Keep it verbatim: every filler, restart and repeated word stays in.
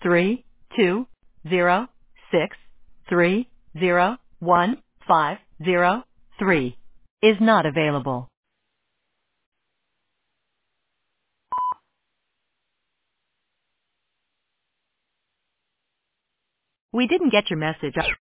three two zero six three zero one five zero three is not available. We didn't get your message.